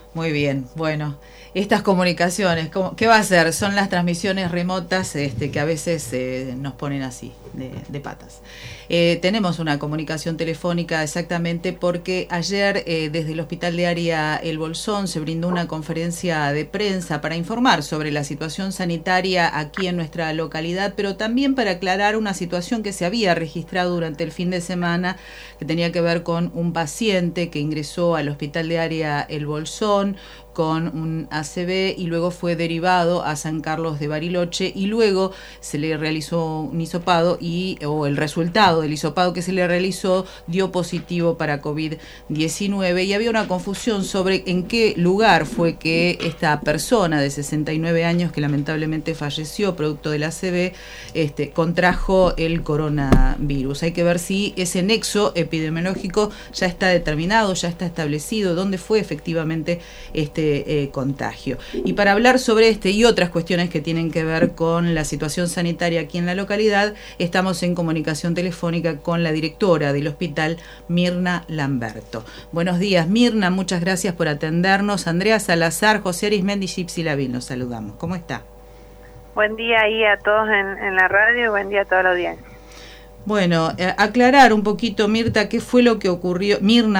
Muy bien, bueno, estas comunicaciones, ¿qué va a hacer? Son las transmisiones remotas que a veces nos ponen así, de patas. Tenemos una comunicación telefónica exactamente porque ayer desde el Hospital de Área El Bolsón se brindó una conferencia de prensa para informar sobre la situación sanitaria aquí en nuestra localidad, pero también para aclarar una situación que se había registrado durante el fin de semana que tenía que ver con un paciente que ingresó al Hospital de Área El Bolsón con un ACV y luego fue derivado a San Carlos de Bariloche y luego se le realizó un hisopado o el resultado del hisopado que se le realizó dio positivo para COVID-19 y había una confusión sobre en qué lugar fue que esta persona de 69 años que lamentablemente falleció producto del ACV contrajo el coronavirus. Hay que ver si ese nexo epidemiológico ya está determinado, ya está establecido, dónde fue efectivamente contagio. Y para hablar sobre y otras cuestiones que tienen que ver con la situación sanitaria aquí en la localidad, estamos en comunicación telefónica con la directora del hospital, Mirna Lamberto. Buenos días, Mirna, muchas gracias por atendernos. Andrea Salazar, José Arismendi y Gypsy Lavil, nos saludamos. ¿Cómo está? Buen día ahí a todos en la radio y buen día a toda la audiencia. Bueno, aclarar un poquito, Mirna, qué fue lo que ocurrió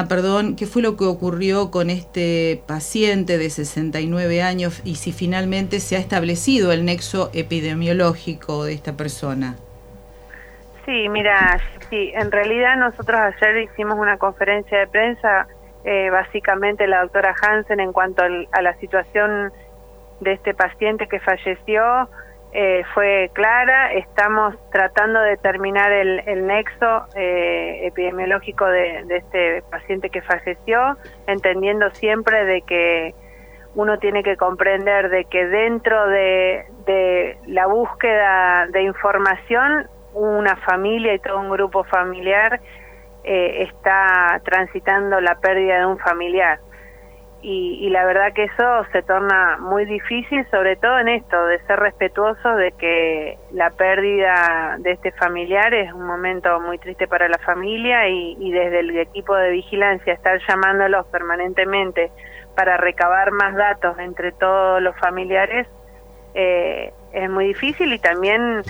con este paciente de 69 años y si finalmente se ha establecido el nexo epidemiológico de esta persona. Sí, mira, sí, en realidad nosotros ayer hicimos una conferencia de prensa, básicamente la doctora Hansen en cuanto a la situación de este paciente que falleció, fue clara. Estamos tratando de determinar el nexo epidemiológico de este paciente que falleció, entendiendo siempre de que uno tiene que comprender de que dentro de la búsqueda de información, una familia y todo un grupo familiar está transitando la pérdida de un familiar. Y la verdad que eso se torna muy difícil, sobre todo en esto, de ser respetuosos de que la pérdida de este familiar es un momento muy triste para la familia y desde el equipo de vigilancia estar llamándolos permanentemente para recabar más datos entre todos los familiares es muy difícil y también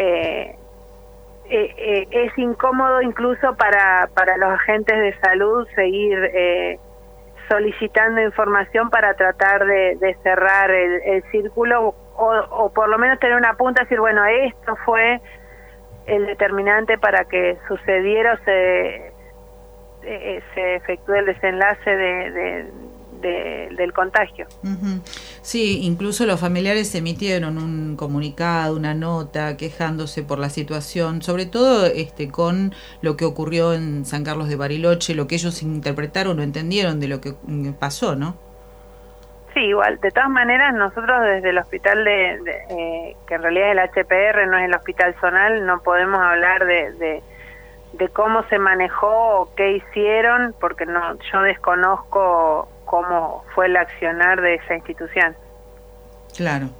es incómodo incluso para los agentes de salud seguir solicitando información para tratar de cerrar el círculo o por lo menos tener una punta y decir, bueno, esto fue el determinante para que sucediera o se efectúe el desenlace del contagio. Uh-huh. Sí, incluso los familiares emitieron un comunicado, una nota quejándose por la situación, sobre todo con lo que ocurrió en San Carlos de Bariloche, lo que ellos interpretaron o entendieron de lo que pasó, ¿no? Sí, igual, de todas maneras nosotros desde el hospital que en realidad es el HPR, no es el hospital zonal, no podemos hablar de cómo se manejó o qué hicieron, porque yo desconozco cómo fue el accionar de esa institución. Claro.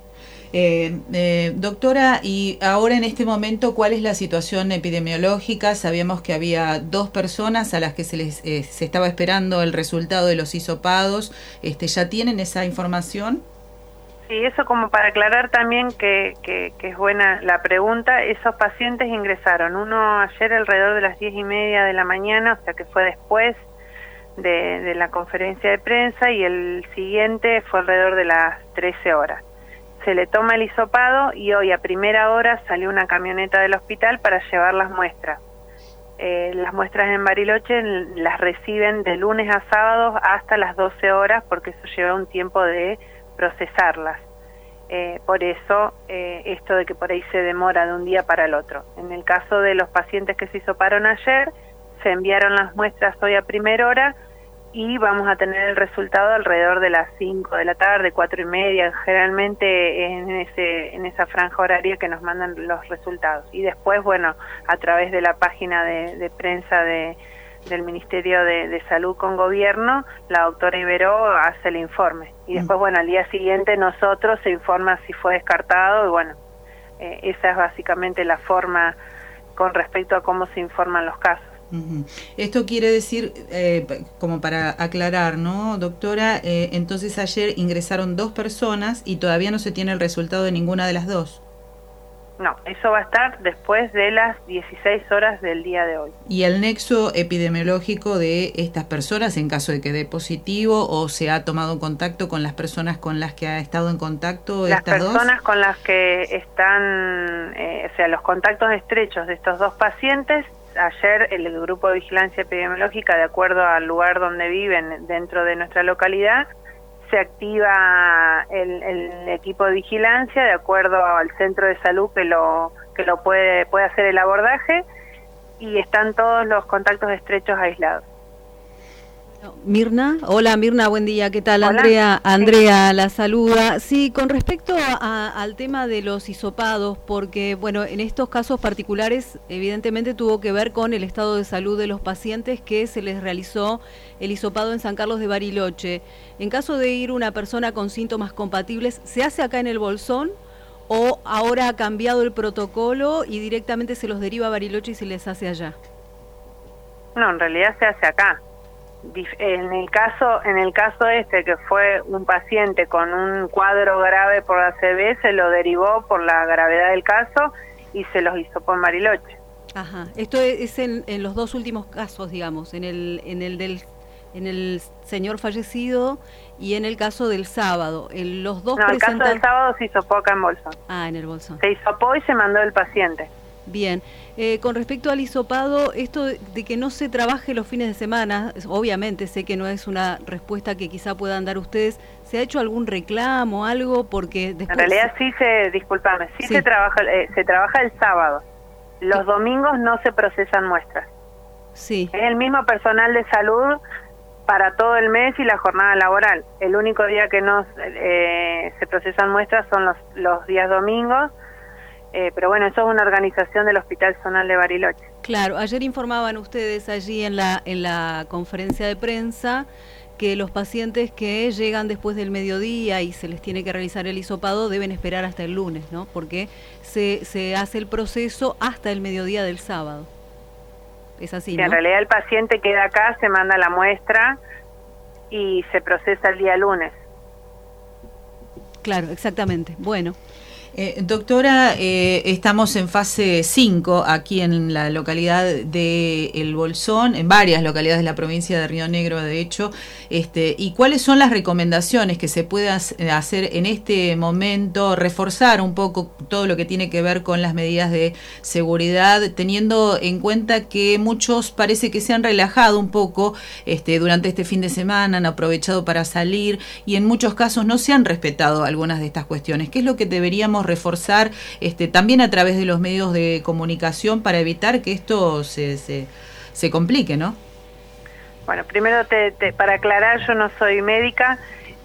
Doctora, y ahora en este momento, ¿cuál es la situación epidemiológica? Sabíamos que había 2 personas a las que se estaba esperando el resultado de los hisopados. ¿Ya tienen esa información? Sí, eso como para aclarar también que es buena la pregunta. Esos pacientes ingresaron, uno ayer alrededor de las 10:30 de la mañana, o sea que fue después de la conferencia de prensa, y el siguiente fue alrededor de las 13 horas. Se le toma el hisopado y hoy a primera hora salió una camioneta del hospital para llevar las muestras. Las muestras en Bariloche las reciben de lunes a sábados hasta las 12 horas porque eso lleva un tiempo de procesarlas. Por eso esto de que por ahí se demora de un día para el otro. En el caso de los pacientes que se hisoparon ayer, se enviaron las muestras hoy a primera hora y vamos a tener el resultado alrededor de las 5 de la tarde, 4:30, generalmente en esa franja horaria que nos mandan los resultados. Y después, bueno, a través de la página de prensa del Ministerio de Salud con Gobierno, la doctora Iberó hace el informe. Y después, bueno, al día siguiente nosotros se informa si fue descartado y bueno, esa es básicamente la forma con respecto a cómo se informan los casos. Ujú. Esto quiere decir, como para aclarar, ¿no, doctora? Entonces ayer ingresaron 2 personas y todavía no se tiene el resultado de ninguna de las 2. No, eso va a estar después de las 16 horas del día de hoy. ¿Y el nexo epidemiológico de estas personas, en caso de que dé positivo, o se ha tomado contacto con las personas con las que ha estado en contacto estas 2? Las personas con las que están, o sea, los contactos estrechos de estos 2 pacientes, ayer el grupo de vigilancia epidemiológica, de acuerdo al lugar donde viven dentro de nuestra localidad, se activa el equipo de vigilancia de acuerdo al centro de salud que lo puede hacer el abordaje, y están todos los contactos estrechos aislados. Mirna, hola Mirna, buen día, ¿qué tal? Hola. Andrea la saluda. Sí, con respecto al tema de los hisopados, porque bueno, en estos casos particulares evidentemente tuvo que ver con el estado de salud de los pacientes que se les realizó el hisopado en San Carlos de Bariloche. En caso de ir una persona con síntomas compatibles, ¿se hace acá en el Bolsón o ahora ha cambiado el protocolo y directamente se los deriva a Bariloche y se les hace allá? No, en realidad se hace acá. En el caso este, que fue un paciente con un cuadro grave por ACV, se lo derivó por la gravedad del caso y se los hisopó en Bariloche. Ajá. Esto es en los 2 últimos casos, digamos, en el señor fallecido y en el caso del sábado. Los dos el caso del sábado se hisopó acá en Bolsón. Ah, en el Bolsón. Se hisopó y se mandó el paciente. Bien, con respecto al hisopado, esto de que no se trabaje los fines de semana, obviamente sé que no es una respuesta que quizá puedan dar ustedes, ¿se ha hecho algún reclamo, algo? Porque después... En realidad sí se trabaja el sábado. Los domingos no se procesan muestras. Sí. Es el mismo personal de salud para todo el mes y la jornada laboral. El único día que no se procesan muestras son los días domingos. Pero bueno, eso es una organización del Hospital Zonal de Bariloche. Claro, ayer informaban ustedes allí en la conferencia de prensa que los pacientes que llegan después del mediodía y se les tiene que realizar el hisopado deben esperar hasta el lunes, ¿no? Porque se hace el proceso hasta el mediodía del sábado. Es así, ¿no? En realidad el paciente queda acá, se manda la muestra y se procesa el día lunes. Claro, exactamente. Bueno. Doctora, estamos en fase 5 aquí en la localidad de El Bolsón, en varias localidades de la provincia de Río Negro, de hecho, ¿y cuáles son las recomendaciones que se puede hacer en este momento, reforzar un poco todo lo que tiene que ver con las medidas de seguridad, teniendo en cuenta que muchos parece que se han relajado un poco durante este fin de semana, han aprovechado para salir y en muchos casos no se han respetado algunas de estas cuestiones? ¿Qué es lo que deberíamos reforzar también a través de los medios de comunicación para evitar que esto se complique, ¿no? Bueno, primero para aclarar, yo no soy médica,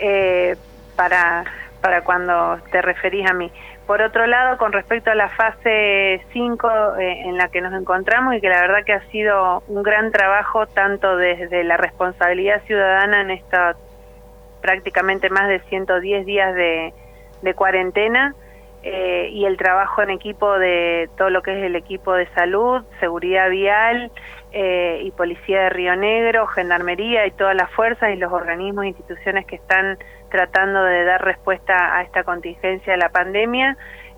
para cuando te referís a mí. Por otro lado, con respecto a la fase 5 en la que nos encontramos, y que la verdad que ha sido un gran trabajo tanto desde la responsabilidad ciudadana en esta prácticamente más de 110 días de cuarentena, y el trabajo en equipo de todo lo que es el equipo de salud, seguridad vial y policía de Río Negro, gendarmería y todas las fuerzas y los organismos e instituciones que están tratando de dar respuesta a esta contingencia de la pandemia.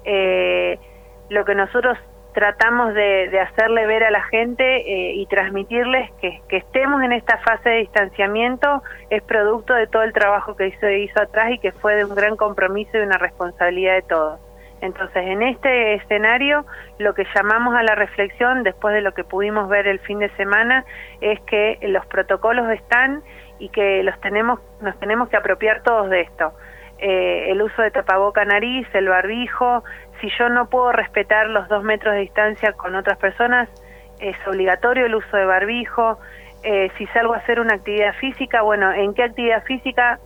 Lo que nosotros tratamos de hacerle ver a la gente y transmitirles que estemos en esta fase de distanciamiento es producto de todo el trabajo que se hizo atrás y que fue de un gran compromiso y una responsabilidad de todos. Entonces, en este escenario, lo que llamamos a la reflexión, después de lo que pudimos ver el fin de semana, es que los protocolos están y que nos tenemos que apropiar todos de esto. El uso de tapaboca nariz, el barbijo. Si yo no puedo respetar los 2 metros de distancia con otras personas, es obligatorio el uso de barbijo. Si salgo a hacer una actividad física, bueno, ¿en qué actividad física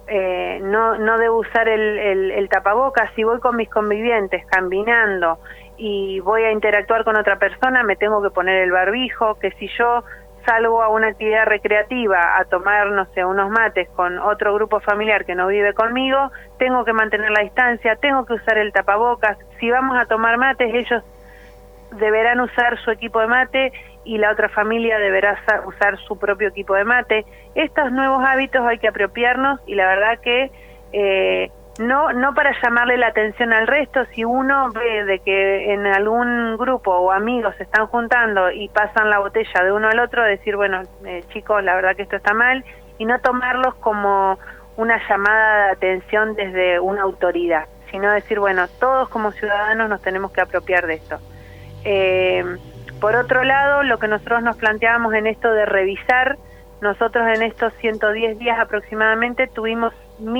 no debo usar el tapabocas? Si voy con mis convivientes caminando y voy a interactuar con otra persona, me tengo que poner el barbijo. Que si yo salgo a una actividad recreativa a tomar, no sé, unos mates con otro grupo familiar que no vive conmigo, tengo que mantener la distancia, tengo que usar el tapabocas. Si vamos a tomar mates, ellos deberán usar su equipo de mate y la otra familia deberá usar su propio equipo de mate. Estos nuevos hábitos hay que apropiarnos y la verdad que no para llamarle la atención al resto. Si uno ve de que en algún grupo o amigos se están juntando y pasan la botella de uno al otro, decir, bueno, chicos, la verdad que esto está mal, y no tomarlos como una llamada de atención desde una autoridad, sino decir, bueno, todos como ciudadanos nos tenemos que apropiar de esto. Por otro lado, lo que nosotros nos planteábamos en esto de revisar, nosotros en estos 110 días aproximadamente tuvimos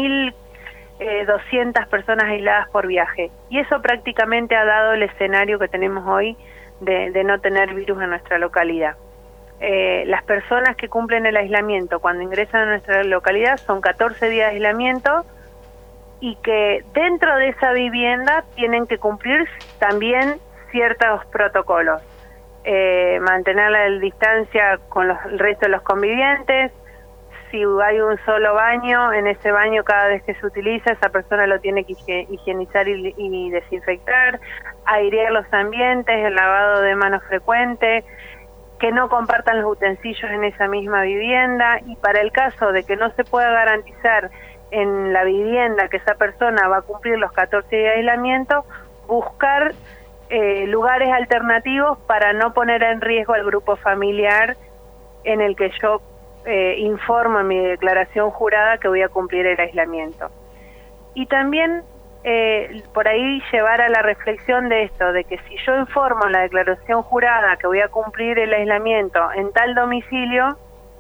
1.200 personas aisladas por viaje, y eso prácticamente ha dado el escenario que tenemos hoy de no tener virus en nuestra localidad. Las personas que cumplen el aislamiento cuando ingresan a nuestra localidad son 14 días de aislamiento, y que dentro de esa vivienda tienen que cumplir también ciertos protocolos. Mantener la distancia con el resto de los convivientes. Si hay un solo baño, en ese baño cada vez que se utiliza, esa persona lo tiene que higienizar y desinfectar, airear los ambientes, el lavado de manos frecuente, que no compartan los utensilios en esa misma vivienda, y para el caso de que no se pueda garantizar en la vivienda que esa persona va a cumplir los 14 días de aislamiento, buscar lugares alternativos para no poner en riesgo al grupo familiar en el que yo informo en mi declaración jurada que voy a cumplir el aislamiento. Y también por ahí llevar a la reflexión de esto, de que si yo informo en la declaración jurada que voy a cumplir el aislamiento en tal domicilio,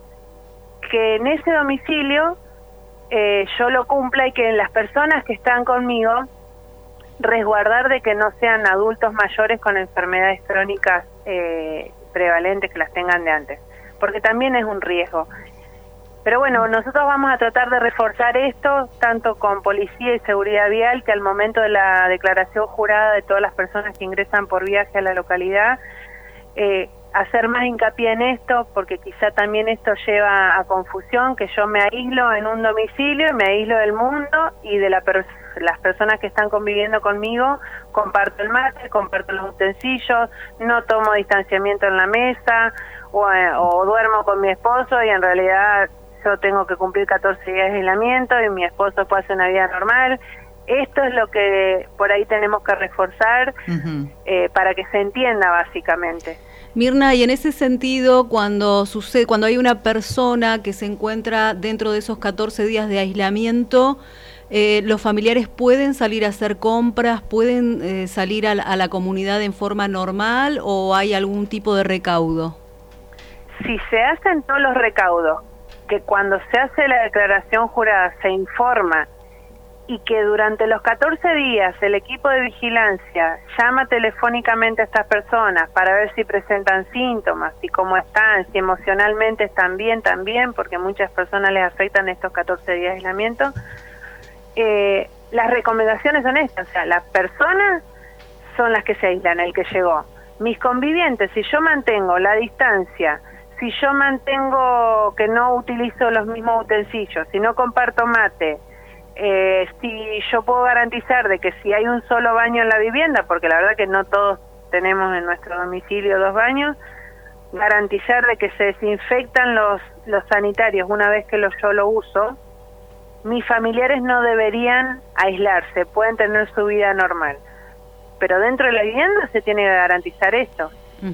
que en ese domicilio yo lo cumpla, y que las personas que están conmigo resguardar de que no sean adultos mayores con enfermedades crónicas prevalentes que las tengan de antes, porque también es un riesgo. Pero bueno, nosotros vamos a tratar de reforzar esto, tanto con policía y seguridad vial, que al momento de la declaración jurada de todas las personas que ingresan por viaje a la localidad, hacer más hincapié en esto, porque quizá también esto lleva a confusión, que yo me aíslo en un domicilio, me aíslo del mundo, y de las personas que están conviviendo conmigo, comparto el mate, comparto los utensilios, no tomo distanciamiento en la mesa, o duermo con mi esposo y en realidad yo tengo que cumplir 14 días de aislamiento y mi esposo puede hacer una vida normal. Esto es lo que por ahí tenemos que reforzar para que se entienda básicamente. Mirna, y en ese sentido, cuando hay una persona que se encuentra dentro de esos 14 días de aislamiento, ¿los familiares pueden salir a hacer compras, pueden salir a la comunidad en forma normal, o hay algún tipo de recaudo? Si se hacen todos los recaudos, que cuando se hace la declaración jurada se informa, y que durante los 14 días el equipo de vigilancia llama telefónicamente a estas personas para ver si presentan síntomas, si cómo están, si emocionalmente están bien también, porque muchas personas les afectan estos 14 días de aislamiento, las recomendaciones son estas, o sea, las personas son las que se aíslan, el que llegó. Mis convivientes, si yo mantengo la distancia, si yo mantengo que no utilizo los mismos utensilios, si no comparto mate, si yo puedo garantizar de que si hay un solo baño en la vivienda, porque la verdad que no todos tenemos en nuestro domicilio 2 baños, garantizar de que se desinfectan los sanitarios una vez que yo lo uso, mis familiares no deberían aislarse, pueden tener su vida normal. Pero dentro de la vivienda se tiene que garantizar esto.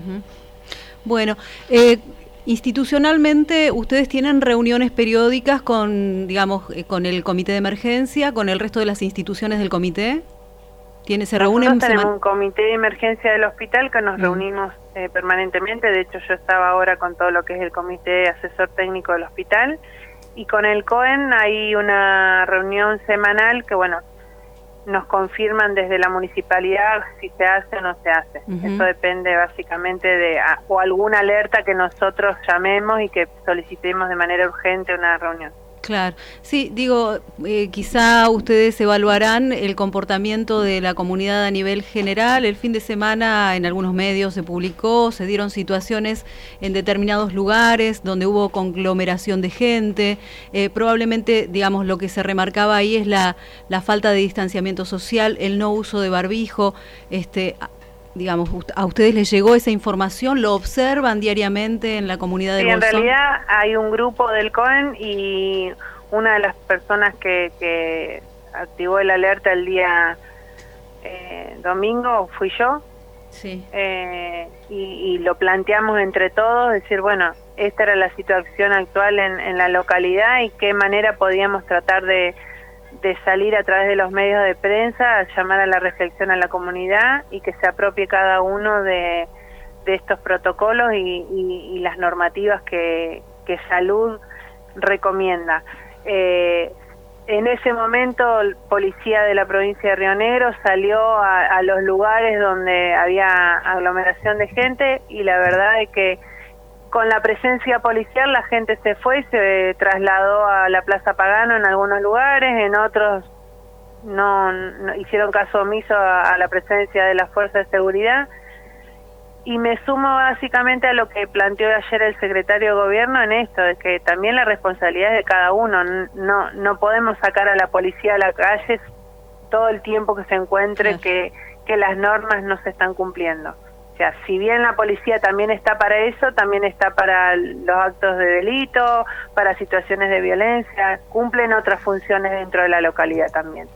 Bueno, institucionalmente, ¿ustedes tienen reuniones periódicas con, con el comité de emergencia, con el resto de las instituciones del comité? ¿Se reúnen? Nosotros tenemos un comité de emergencia del hospital que nos reunimos permanentemente. De hecho, yo estaba ahora con todo lo que es el comité asesor técnico del hospital, y con el COEN hay una reunión semanal que, bueno, nos confirman desde la municipalidad si se hace o no se hace. Eso depende básicamente de o alguna alerta que nosotros llamemos y que solicitemos de manera urgente una reunión. Claro, sí, quizá ustedes evaluarán el comportamiento de la comunidad a nivel general. El fin de semana en algunos medios se dieron situaciones en determinados lugares donde hubo conglomeración de gente. Probablemente, lo que se remarcaba ahí es la falta de distanciamiento social, el no uso de barbijo. digamos, a ustedes les llegó esa información, lo observan diariamente en la comunidad del Bolsón. En realidad hay un grupo del COEN y una de las personas que activó el alerta el día domingo fui yo. Sí. Y lo planteamos entre todos, decir, bueno, esta era la situación actual en la localidad y qué manera podíamos tratar de salir a través de los medios de prensa, a llamar a la reflexión a la comunidad y que se apropie cada uno de estos protocolos y las normativas que salud recomienda. En ese momento, el policía de la provincia de Río Negro salió a los lugares donde había aglomeración de gente y la verdad es que con la presencia policial la gente se fue y se trasladó a la Plaza Pagano en algunos lugares, en otros no hicieron caso omiso a la presencia de las fuerzas de seguridad. Y me sumo básicamente a lo que planteó ayer el secretario de Gobierno en esto, de que también la responsabilidad es de cada uno. No podemos sacar a la policía a la calle todo el tiempo que se encuentre que las normas no se están cumpliendo. O sea, si bien la policía también está para eso, también está para los actos de delito, para situaciones de violencia, cumplen otras funciones dentro de la localidad también.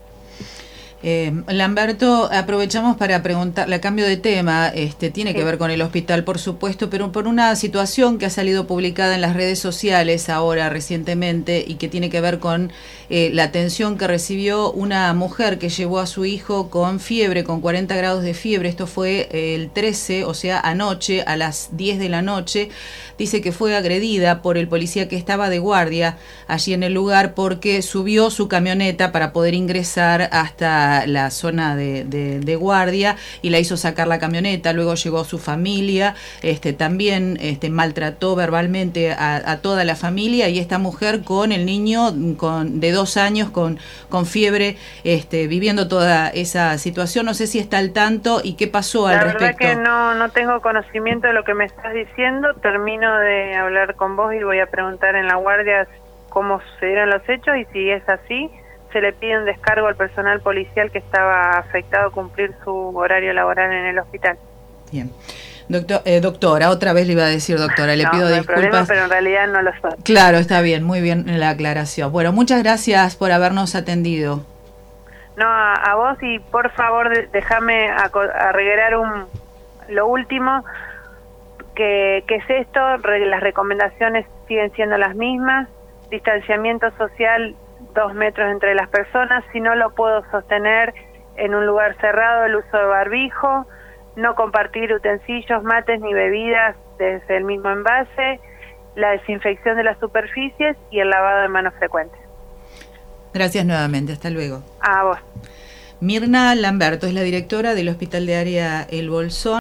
Lamberto, aprovechamos para preguntarle a cambio de tema, tiene que ver con el hospital, por supuesto, pero por una situación que ha salido publicada en las redes sociales ahora recientemente y que tiene que ver con la atención que recibió una mujer que llevó a su hijo con fiebre, con 40 grados de fiebre. Esto fue el 13, o sea, anoche a las 10 de la noche. Dice que fue agredida por el policía que estaba de guardia allí en el lugar porque subió su camioneta para poder ingresar hasta la zona de guardia y la hizo sacar la camioneta. Luego llegó su familia, también maltrató verbalmente a toda la familia, y esta mujer con el niño de 2 años con fiebre, viviendo toda esa situación. No sé si está al tanto y qué pasó al respecto. La verdad que no tengo conocimiento de lo que me estás diciendo. Termino de hablar con vos y voy a preguntar en la guardia cómo sucedieron los hechos y si es así, se le pide un descargo al personal policial que estaba afectado a cumplir su horario laboral en el hospital. Bien. Doctora, otra vez le iba a decir doctora, le pido disculpas. Problema, pero en realidad no lo soy. Claro, está bien, muy bien la aclaración. Bueno, muchas gracias por habernos atendido. No, a vos, y por favor déjame agregar lo último, que es esto. Las recomendaciones siguen siendo las mismas: distanciamiento social 2 metros entre las personas, si no lo puedo sostener en un lugar cerrado, el uso de barbijo, no compartir utensilios, mates ni bebidas desde el mismo envase, la desinfección de las superficies y el lavado de manos frecuente. Gracias nuevamente, hasta luego. A vos. Mirna Lamberto es la directora del Hospital de Área El Bolsón.